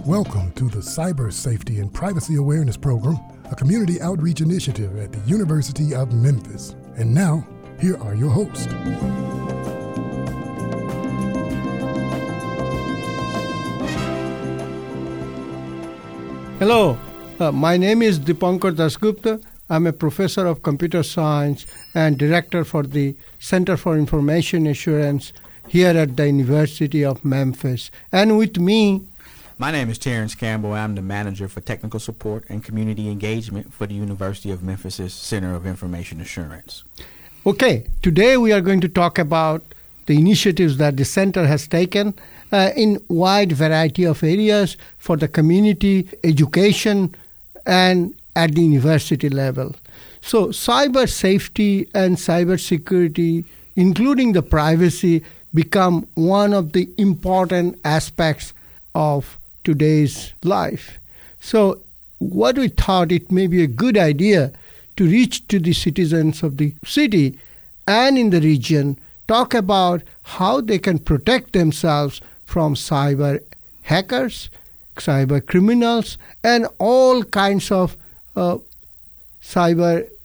Welcome to the Cyber Safety and Privacy Awareness Program, a community outreach initiative at the University of Memphis. And now, here are your hosts. Hello, my name is Dipankar Dasgupta. I'm a professor of computer science and director for the Center for Information Assurance here at the University of Memphis. And with me, my name is Terrence Campbell. I'm the manager for technical support and community engagement for the University of Memphis's Center of Information Assurance. Okay, today we are going to talk about the initiatives that the center has taken in wide variety of areas for the community, education, and at the university level. So cyber safety and cyber security, including the privacy, become one of the important aspects of today's life. So what we thought, it may be a good idea to reach to the citizens of the city and in the region, talk about how they can protect themselves from cyber hackers, cyber criminals, and all kinds of cyber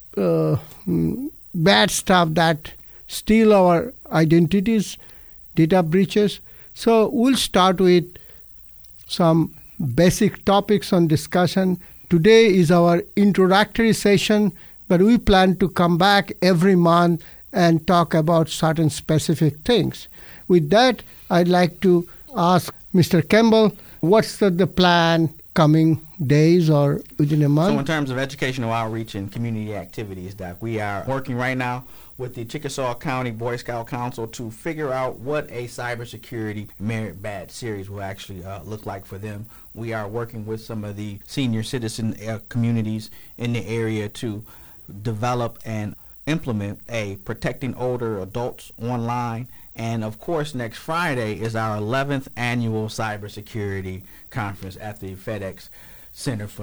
bad stuff that steal our identities, data breaches. So we'll start with some basic topics on discussion. Today is our introductory session, but we plan to come back every month and talk about certain specific things. With that, I'd like to ask Mr. Campbell, what's the plan coming days or within a month? So in terms of educational outreach and community activities, Doc, we are working right now with the Chickasaw County Boy Scout Council to figure out what a cybersecurity merit badge series will actually look like for them. We are working with some of the senior citizen communities in the area to develop and implement a Protecting Older Adults online. And of course, next Friday is our 11th annual cybersecurity conference at the FedEx Center for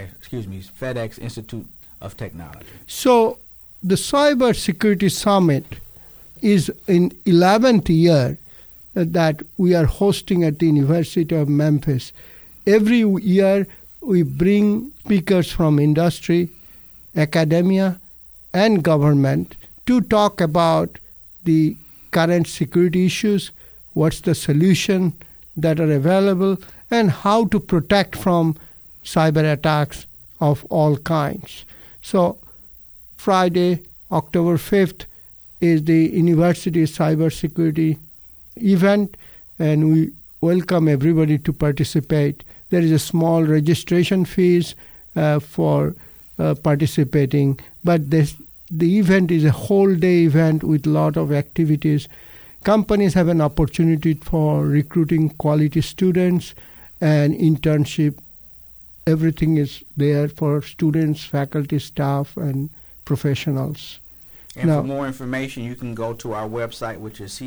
FedEx Institute of Technology. So the Cyber Security Summit is in 11th year that we are hosting at the University of Memphis. Every year we bring speakers from industry, academia, and government to talk about the current security issues, what's the solution that are available, and how to protect from cyber attacks of all kinds. So Friday, October 5th, is the University Cybersecurity event, and we welcome everybody to participate. There is a small registration fees for participating, but the event is a whole day event with a lot of activities. Companies have an opportunity for recruiting quality students and internship. Everything is there for students, faculty, staff, and professionals. And for more information, you can go to our website, which is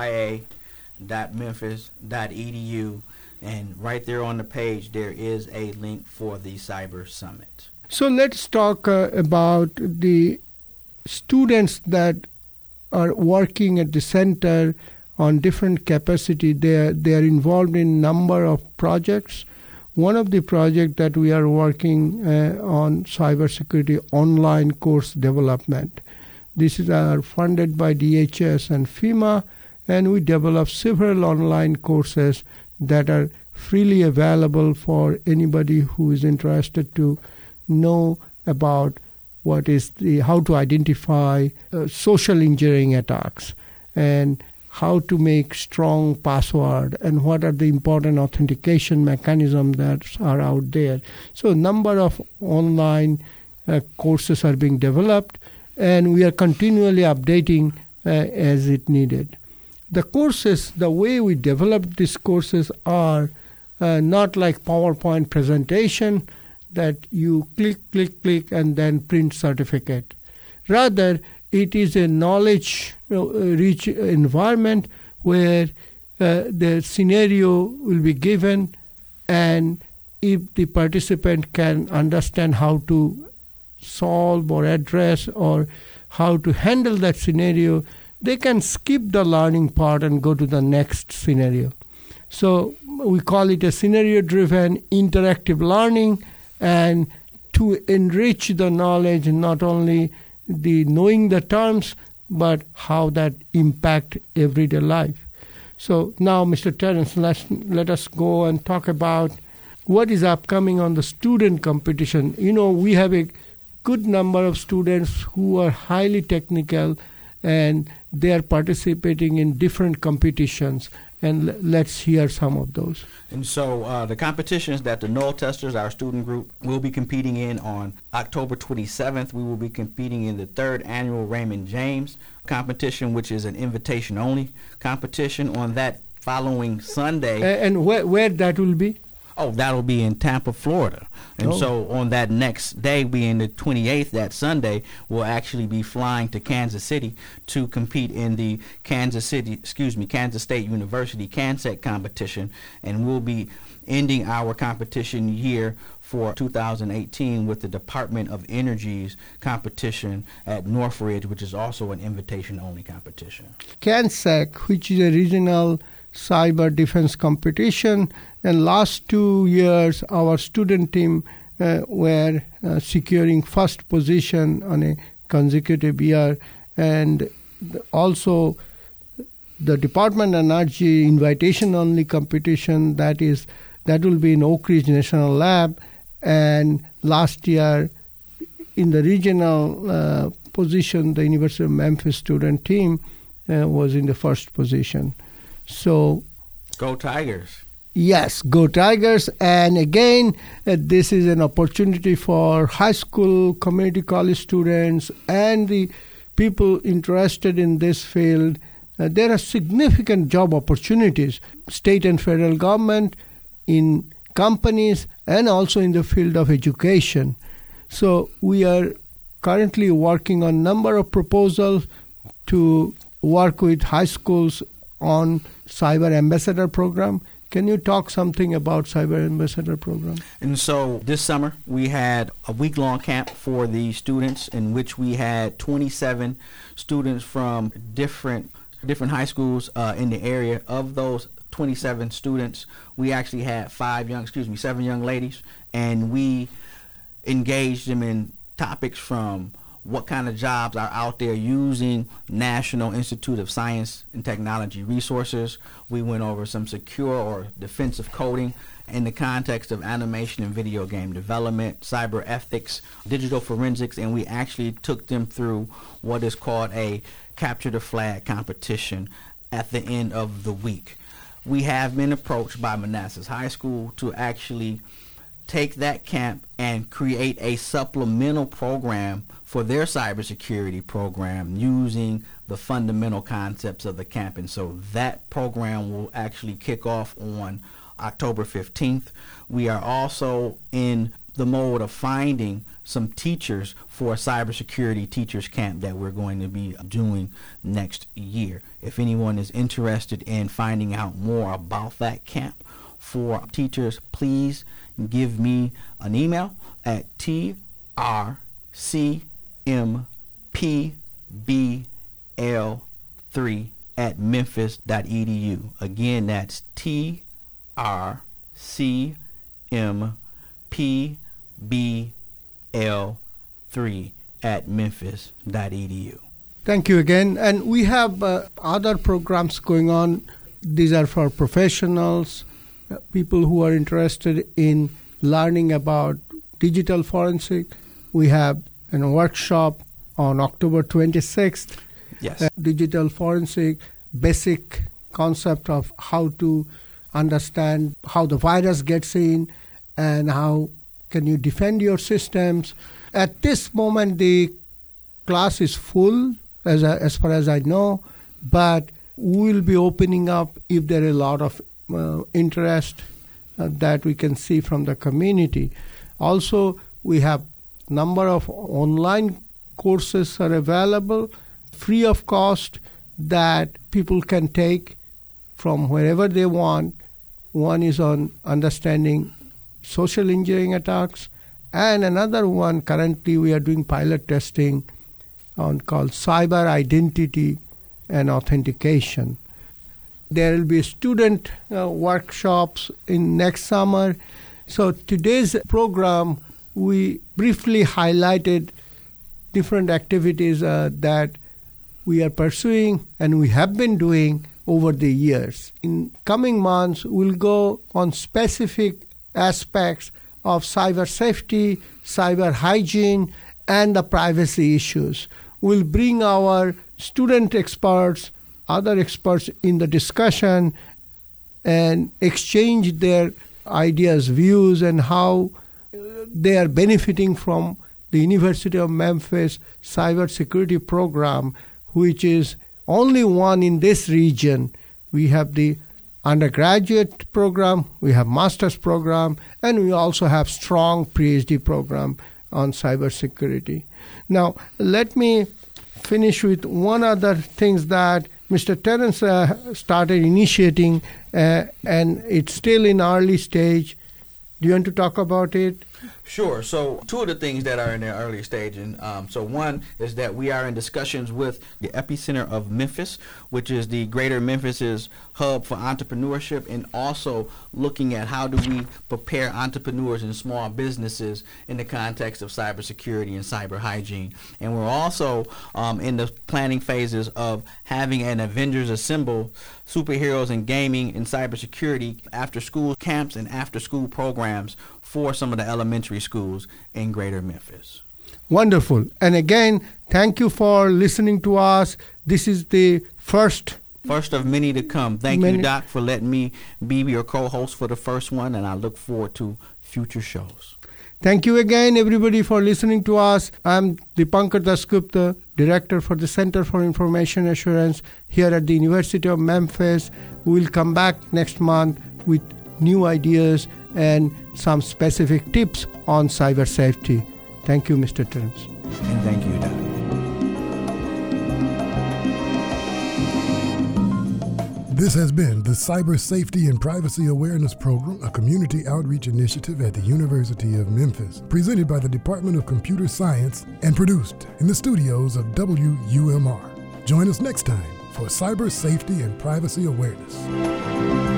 cfia.memphis.edu, and right there on the page, there is a link for the Cyber Summit. So let's talk about the students that are working at the center on different capacity. They are involved in number of projects. One of the projects that we are working on cybersecurity online course development. This is funded by DHS and FEMA, and we develop several online courses that are freely available for anybody who is interested to know about how to identify social engineering attacks and how to make strong password and what are the important authentication mechanisms that are out there. So a number of online courses are being developed, and we are continually updating as it needed. The courses, the way we develop these courses are not like PowerPoint presentation that you click, and then print certificate. Rather, it is a knowledge-rich environment where the scenario will be given, and if the participant can understand how to solve or address or how to handle that scenario, they can skip the learning part and go to the next scenario. So we call it a scenario-driven interactive learning, and to enrich the knowledge, not only the knowing the terms, but how that impact everyday life. So now, Mr. Terence, let us go and talk about what is upcoming on the student competition. We have a good number of students who are highly technical, and they are participating in different competitions. And let's hear some of those. And so the competitions that the Knoll Testers, our student group, will be competing in on October 27th. We will be competing in the 3rd annual Raymond James competition, which is an invitation-only competition on that following Sunday. And where that will be? Oh, that'll be in Tampa, Florida. And so on that next day, being the 28th, that Sunday, we'll actually be flying to Kansas City to compete in the Kansas State University CanSec competition. And we'll be ending our competition year for 2018 with the Department of Energy's competition at Northridge, which is also an invitation-only competition. CanSec, which is a regional cyber defense competition, and last 2 years our student team were securing first position on a consecutive year, and also the Department of Energy invitation only competition that will be in Oak Ridge National Lab, and last year in the regional position the University of Memphis student team was in the first position. So, go Tigers. Yes, go Tigers. And again, this is an opportunity for high school, community college students, and the people interested in this field. There are significant job opportunities, state and federal government, in companies, and also in the field of education. So we are currently working on a number of proposals to work with high schools on Cyber Ambassador program. Can you talk something about Cyber Ambassador program? And so this summer we had a week-long camp for the students in which we had 27 students from different high schools in the area. Of those 27 students, we actually had 7 young ladies, and we engaged them in topics from what kind of jobs are out there using National Institute of Science and Technology resources. We went over some secure or defensive coding in the context of animation and video game development, cyber ethics, digital forensics, and we actually took them through what is called a capture the flag competition at the end of the week. We have been approached by Manassas High School to actually take that camp and create a supplemental program for their cybersecurity program using the fundamental concepts of the camp. And so that program will actually kick off on October 15th. We are also in the mode of finding some teachers for a cybersecurity teachers camp that we're going to be doing next year. If anyone is interested in finding out more about that camp for teachers, please give me an email at trcmpbl3@memphis.edu. Again, that's trcmpbl3@memphis.edu. Thank you again. And we have other programs going on. These are for professionals, people who are interested in learning about digital forensic. We have a workshop on October 26th. Yes. Digital forensic, basic concept of how to understand how the virus gets in and how can you defend your systems. At this moment, the class is full, as far as I know, but we will be opening up if there is a lot of interest that we can see from the community. Also, we have number of online courses are available free of cost that people can take from wherever they want. One is on understanding social engineering attacks, and another one currently we are doing pilot testing on called cyber identity and authentication. There will be student workshops in next summer. So today's program, we briefly highlighted different activities that we are pursuing and we have been doing over the years. In coming months, we'll go on specific aspects of cyber safety, cyber hygiene, and the privacy issues. We'll bring our student experts, other experts in the discussion, and exchange their ideas, views, and how they are benefiting from the University of Memphis cybersecurity program, which is only one in this region. We have the undergraduate program, we have master's program, and we also have strong PhD program on cybersecurity. Now, let me finish with one other thing that Mr. Terence started initiating, and it's still in early stage. Do you want to talk about it? Sure. So two of the things that are in the early stage, and so one is that we are in discussions with the Epicenter of Memphis, which is the Greater Memphis's hub for entrepreneurship, and also looking at how do we prepare entrepreneurs and small businesses in the context of cybersecurity and cyber hygiene. And we're also in the planning phases of having an Avengers Assemble superheroes in gaming and cybersecurity after school camps and after school programs for some of the elementary schools in Greater Memphis. Wonderful. And again, thank you for listening to us. This is the first of many to come. Thank you, Doc, for letting me be your co-host for the first one, and I look forward to future shows. Thank you again, everybody, for listening to us. I'm Dipankar Dasgupta, Director for the Center for Information Assurance here at the University of Memphis. We'll come back next month with new ideas and some specific tips on cyber safety. Thank you, Mr. Terence. And thank you, Doc. This has been the Cyber Safety and Privacy Awareness Program, a community outreach initiative at the University of Memphis, presented by the Department of Computer Science and produced in the studios of WUMR. Join us next time for Cyber Safety and Privacy Awareness.